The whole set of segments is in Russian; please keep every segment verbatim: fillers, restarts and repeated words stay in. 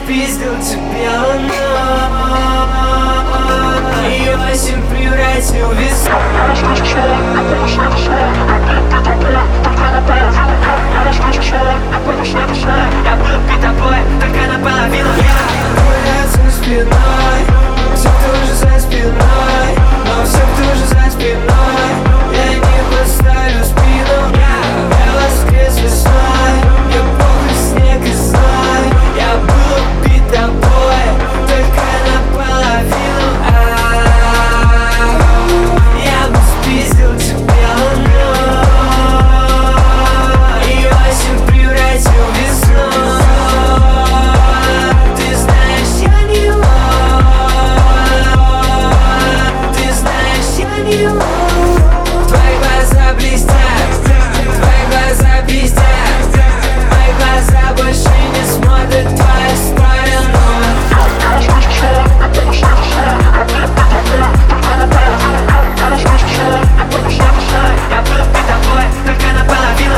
спиздил тебя, но и осень превратил в весну. Я был перед тобой, только наполовину. Я за спиной, все тоже за спиной, но все тоже за спиной. Я не поставлю спину, я воскрес весной. Мне похуй снег и зной. Я был перед тобой, только наполовину. Я бы спиздил тебя, но и осень превратил в весну. Ты знаешь, я не лох. Ты знаешь, я не лох. Твои глаза блестят, твои глаза пиздят. Мои глаза больше не смотрят в твою сторону. Я был перед тобой, только наполовину.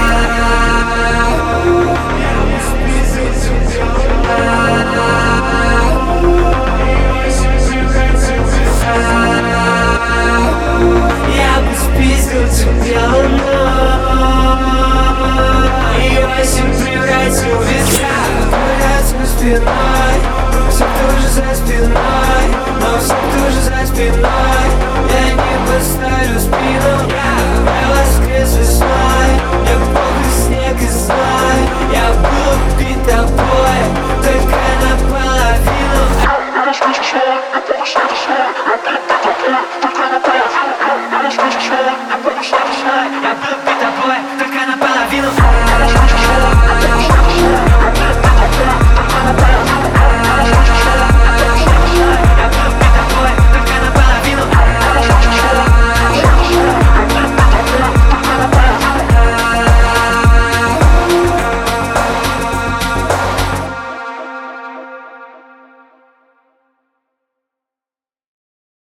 Я бы спиздил тебя, но и осень превратил в весну. Я за спиной, все тоже за спиной, но все тоже за спиной.